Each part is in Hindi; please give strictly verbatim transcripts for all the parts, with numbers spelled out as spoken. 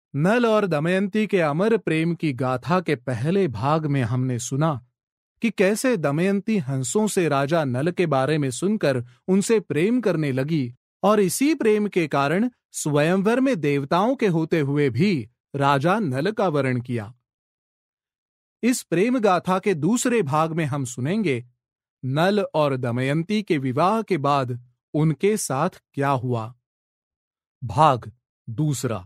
नल और दमयंती के अमर प्रेम की गाथा के पहले भाग में हमने सुना कि कैसे दमयंती हंसों से राजा नल के बारे में सुनकर उनसे प्रेम करने लगी और इसी प्रेम के कारण स्वयंवर में देवताओं के होते हुए भी राजा नल का वरण किया। इस प्रेम गाथा के दूसरे भाग में हम सुनेंगे नल और दमयंती के विवाह के बाद उनके साथ क्या हुआ। भाग दूसरा।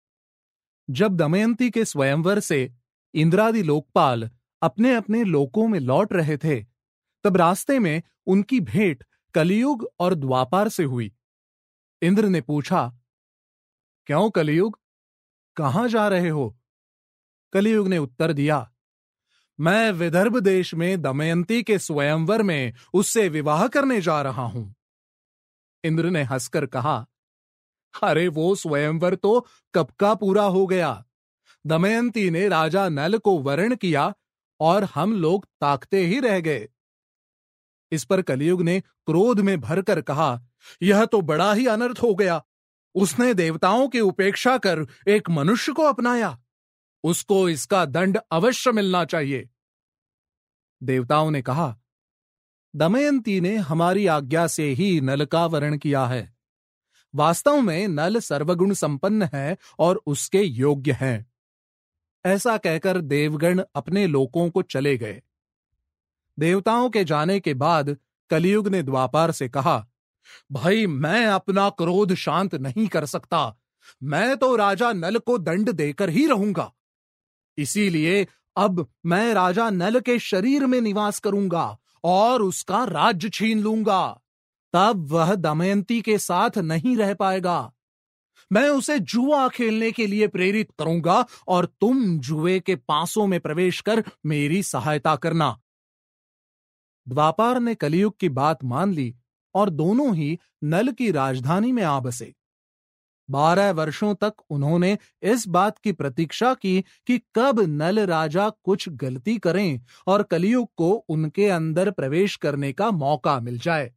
जब दमयंती के स्वयंवर से इंद्रादि लोकपाल अपने अपने लोकों में लौट रहे थे, तब रास्ते में उनकी भेंट कलियुग और द्वापार से हुई। इंद्र ने पूछा, क्यों कलियुग, कहां जा रहे हो? कलियुग ने उत्तर दिया, मैं विदर्भ देश में दमयंती के स्वयंवर में उससे विवाह करने जा रहा हूं। इंद्र ने हंसकर कहा, अरे वो स्वयंवर तो कब का पूरा हो गया। दमयंती ने राजा नल को वरण किया और हम लोग ताकते ही रह गए। इस पर कलियुग ने क्रोध में भरकर कहा, यह तो बड़ा ही अनर्थ हो गया। उसने देवताओं की उपेक्षा कर एक मनुष्य को अपनाया। उसको इसका दंड अवश्य मिलना चाहिए। देवताओं ने कहा, दमयंती ने हमारी आज्ञा से ही नल का वरण किया है। वास्तव में नल सर्वगुण संपन्न है और उसके योग्य हैं। ऐसा कहकर देवगण अपने लोकों को चले गए। देवताओं के जाने के बाद कलियुग ने द्वापार से कहा, भाई मैं अपना क्रोध शांत नहीं कर सकता। मैं तो राजा नल को दंड देकर ही रहूंगा। इसीलिए अब मैं राजा नल के शरीर में निवास करूंगा और उसका राज्य छीन लूंगा। तब वह दमयंती के साथ नहीं रह पाएगा। मैं उसे जुआ खेलने के लिए प्रेरित करूंगा और तुम जुए के पासों में प्रवेश कर मेरी सहायता करना। द्वापार ने कलियुग की बात मान ली और दोनों ही नल की राजधानी में आ बसे। बारह वर्षों तक उन्होंने इस बात की प्रतीक्षा की कि कब नल राजा कुछ गलती करें और कलियुग को उनके अंदर प्रवेश करने का मौका मिल जाए।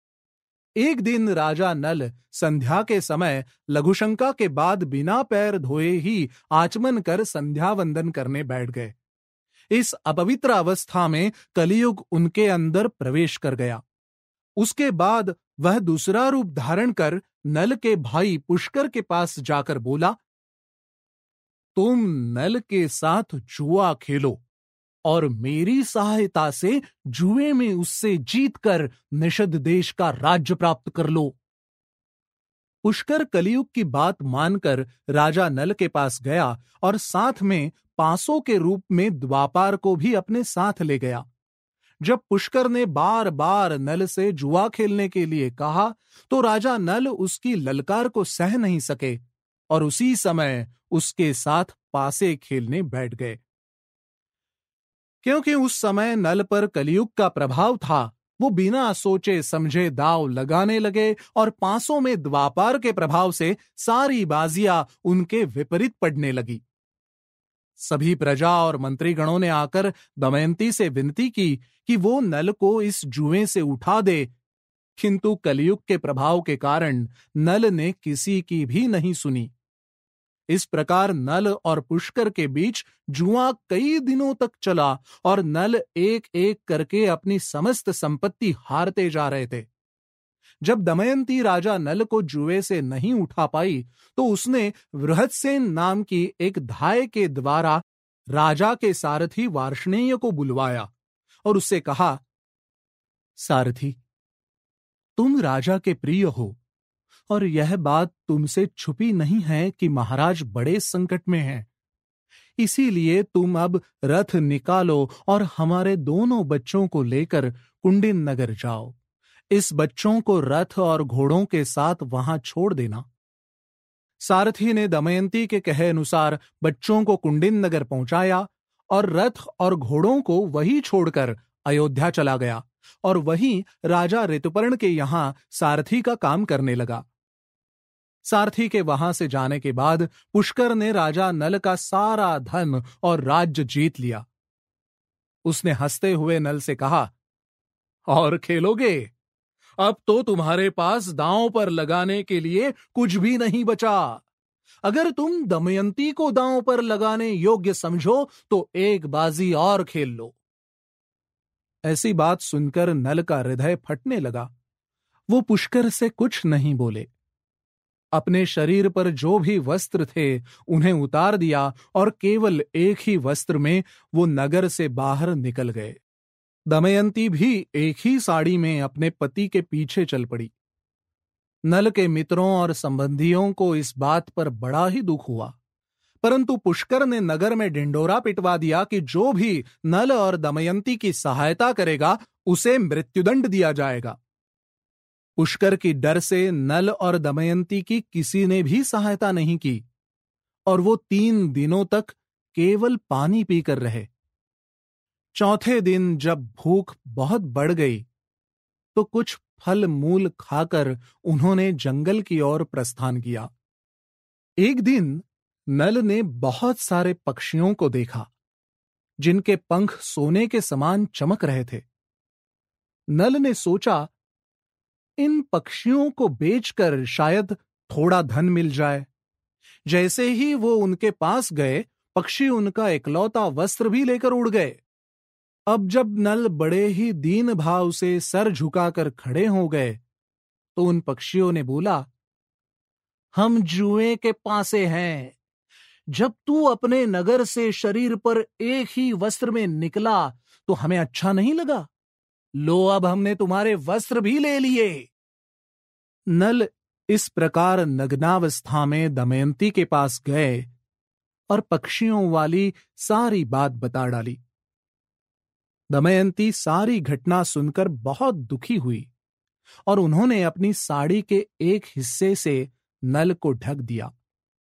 एक दिन राजा नल संध्या के समय लघुशंका के बाद बिना पैर धोए ही आचमन कर संध्या वंदन करने बैठ गए। इस अपवित्र अवस्था में कलियुग उनके अंदर प्रवेश कर गया। उसके बाद वह दूसरा रूप धारण कर नल के भाई पुष्कर के पास जाकर बोला, तुम नल के साथ जुआ खेलो और मेरी सहायता से जुए में उससे जीतकर निषद देश का राज्य प्राप्त कर लो। पुष्कर कलियुग की बात मानकर राजा नल के पास गया और साथ में पांसों के रूप में द्वापार को भी अपने साथ ले गया। जब पुष्कर ने बार बार नल से जुआ खेलने के लिए कहा तो राजा नल उसकी ललकार को सह नहीं सके और उसी समय उसके साथ पासे खेलने बैठ गए। क्योंकि उस समय नल पर कलियुग का प्रभाव था, वो बिना सोचे समझे दांव लगाने लगे और पासों में द्वापार के प्रभाव से सारी बाजियां उनके विपरीत पड़ने लगी। सभी प्रजा और मंत्रीगणों ने आकर दमयंती से विनती की कि वो नल को इस जुए से उठा दे, किंतु कलियुग के प्रभाव के कारण नल ने किसी की भी नहीं सुनी। इस प्रकार नल और पुष्कर के बीच जुआ कई दिनों तक चला और नल एक एक करके अपनी समस्त संपत्ति हारते जा रहे थे। जब दमयंती राजा नल को जुए से नहीं उठा पाई तो उसने वृहदसेन नाम की एक धाय के द्वारा राजा के सारथी वार्ष्णेय को बुलवाया और उससे कहा, सारथी, तुम राजा के प्रिय हो और यह बात तुमसे छुपी नहीं है कि महाराज बड़े संकट में हैं। इसीलिए तुम अब रथ निकालो और हमारे दोनों बच्चों को लेकर कुंडिन नगर जाओ। इस बच्चों को रथ और घोड़ों के साथ वहां छोड़ देना। सारथी ने दमयंती के कहे अनुसार बच्चों को कुंडिन नगर पहुंचाया और रथ और घोड़ों को वहीं छोड़कर अयोध्या चला गया और वहीं राजा ऋतुपर्ण के यहां सारथी का काम करने लगा। सारथी के वहां से जाने के बाद पुष्कर ने राजा नल का सारा धन और राज्य जीत लिया। उसने हंसते हुए नल से कहा, और खेलोगे? अब तो तुम्हारे पास दांव पर लगाने के लिए कुछ भी नहीं बचा। अगर तुम दमयंती को दांव पर लगाने योग्य समझो तो एक बाजी और खेल लो। ऐसी बात सुनकर नल का हृदय फटने लगा। वो पुष्कर से कुछ नहीं बोले। अपने शरीर पर जो भी वस्त्र थे उन्हें उतार दिया और केवल एक ही वस्त्र में वो नगर से बाहर निकल गए। दमयंती भी एक ही साड़ी में अपने पति के पीछे चल पड़ी। नल के मित्रों और संबंधियों को इस बात पर बड़ा ही दुख हुआ, परंतु पुष्कर ने नगर में ढिंडोरा पिटवा दिया कि जो भी नल और दमयंती की सहायता करेगा उसे मृत्युदंड दिया जाएगा। पुष्कर की डर से नल और दमयंती की किसी ने भी सहायता नहीं की और वो तीन दिनों तक केवल पानी पीकर रहे। चौथे दिन जब भूख बहुत बढ़ गई तो कुछ फल मूल खाकर उन्होंने जंगल की ओर प्रस्थान किया। एक दिन नल ने बहुत सारे पक्षियों को देखा जिनके पंख सोने के समान चमक रहे थे। नल ने सोचा, इन पक्षियों को बेचकर शायद थोड़ा धन मिल जाए। जैसे ही वो उनके पास गए, पक्षी उनका इकलौता वस्त्र भी लेकर उड़ गए। अब जब नल बड़े ही दीन भाव से सर झुकाकर खड़े हो गए तो उन पक्षियों ने बोला, हम जुए के पासे हैं। जब तू अपने नगर से शरीर पर एक ही वस्त्र में निकला तो हमें अच्छा नहीं लगा। लो, अब हमने तुम्हारे वस्त्र भी ले लिए। नल इस प्रकार नग्नावस्था में दमयंती के पास गए और पक्षियों वाली सारी बात बता डाली। दमयंती सारी घटना सुनकर बहुत दुखी हुई और उन्होंने अपनी साड़ी के एक हिस्से से नल को ढक दिया।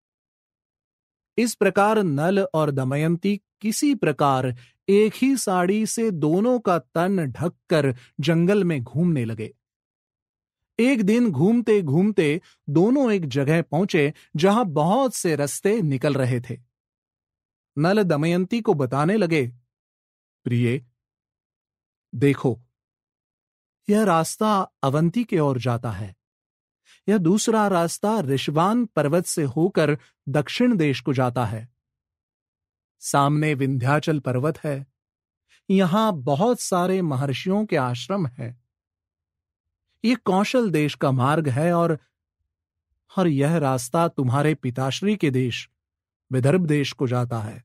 इस प्रकार नल और दमयंती किसी प्रकार एक ही साड़ी से दोनों का तन ढककर जंगल में घूमने लगे। एक दिन घूमते घूमते दोनों एक जगह पहुंचे जहां बहुत से रास्ते निकल रहे थे। नल दमयंती को बताने लगे, प्रिय, देखो, यह रास्ता अवंती की ओर जाता है। यह दूसरा रास्ता ऋषवान पर्वत से होकर दक्षिण देश को जाता है। सामने विंध्याचल पर्वत है। यहां बहुत सारे महर्षियों के आश्रम है। यह कौशल देश का मार्ग है और और यह रास्ता तुम्हारे पिताश्री के देश विदर्भ देश को जाता है।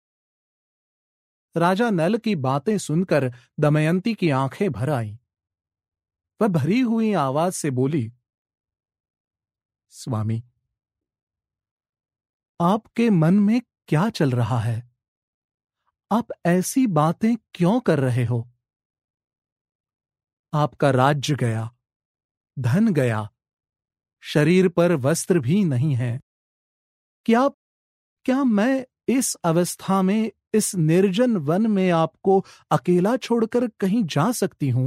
राजा नल की बातें सुनकर दमयंती की आंखें भर आईं। वह भरी हुई आवाज से बोली, स्वामी, आपके मन में क्या चल रहा है? आप ऐसी बातें क्यों कर रहे हो? आपका राज्य गया, धन गया, शरीर पर वस्त्र भी नहीं है। क्या क्या मैं इस अवस्था में इस निर्जन वन में आपको अकेला छोड़कर कहीं जा सकती हूं?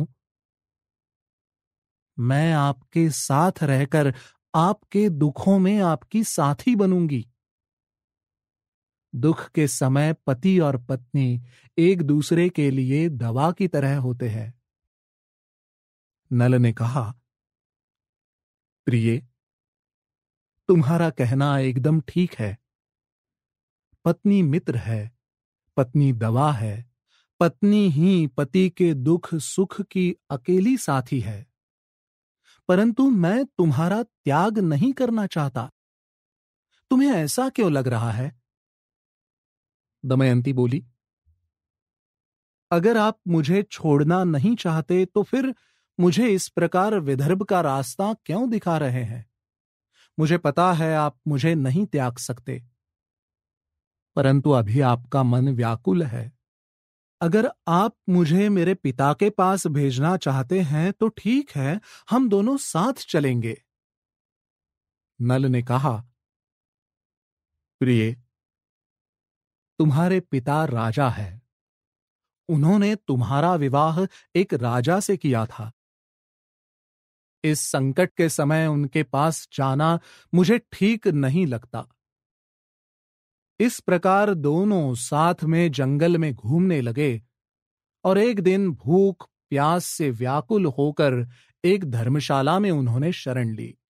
मैं आपके साथ रहकर आपके दुखों में आपकी साथी बनूंगी। दुख के समय पति और पत्नी एक दूसरे के लिए दवा की तरह होते हैं। नल ने कहा, प्रिय, तुम्हारा कहना एकदम ठीक है। पत्नी मित्र है, पत्नी दवा है, पत्नी ही पति के दुख सुख की अकेली साथी है। परंतु मैं तुम्हारा त्याग नहीं करना चाहता। तुम्हें ऐसा क्यों लग रहा है? दमयंती बोली, अगर आप मुझे छोड़ना नहीं चाहते तो फिर मुझे इस प्रकार विदर्भ का रास्ता क्यों दिखा रहे हैं? मुझे पता है आप मुझे नहीं त्याग सकते, परंतु अभी आपका मन व्याकुल है। अगर आप मुझे मेरे पिता के पास भेजना चाहते हैं तो ठीक है, हम दोनों साथ चलेंगे। नल ने कहा, प्रिय, तुम्हारे पिता राजा है। उन्होंने तुम्हारा विवाह एक राजा से किया था। इस संकट के समय उनके पास जाना मुझे ठीक नहीं लगता। इस प्रकार दोनों साथ में जंगल में घूमने लगे और एक दिन भूख प्यास से व्याकुल होकर एक धर्मशाला में उन्होंने शरण ली।